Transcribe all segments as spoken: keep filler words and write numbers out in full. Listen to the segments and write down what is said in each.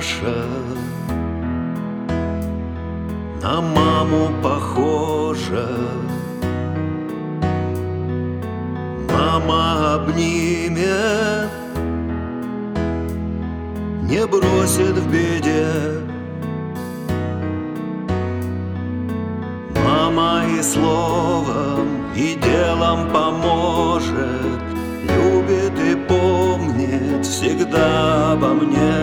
наша на маму похожа. Мама обнимет, не бросит в беде. Мама и словом, и делом поможет, любит и помнит всегда обо мне.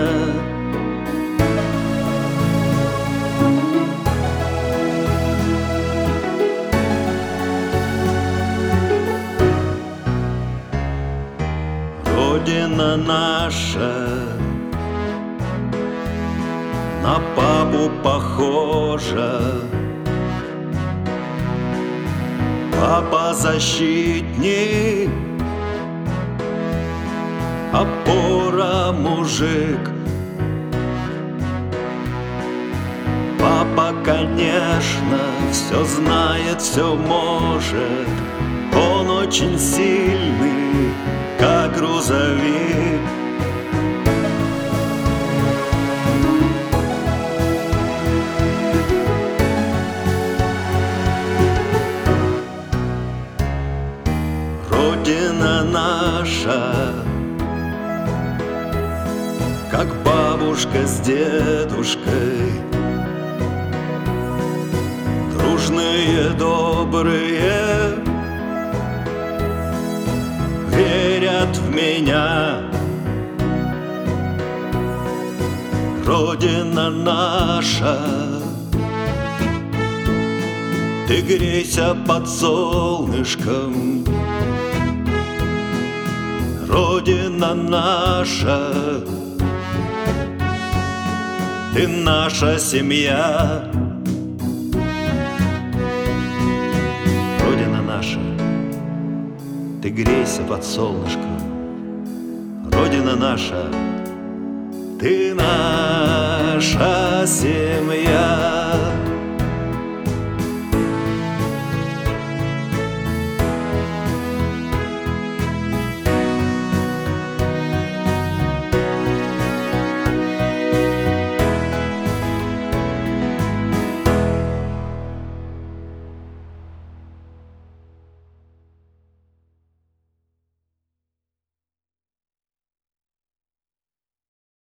Родина наша на папу похожа. Папа защитник, опора мужик. Папа, конечно, все знает, все может. Он очень сильный, как грузовик. Родина наша, как бабушка с дедушкой, дружные, добрые, верят в меня. Родина наша, ты грейся под солнышком. Родина наша, ты наша семья. Родина наша, ты грейся под солнышком. Родина наша, ты наша семья.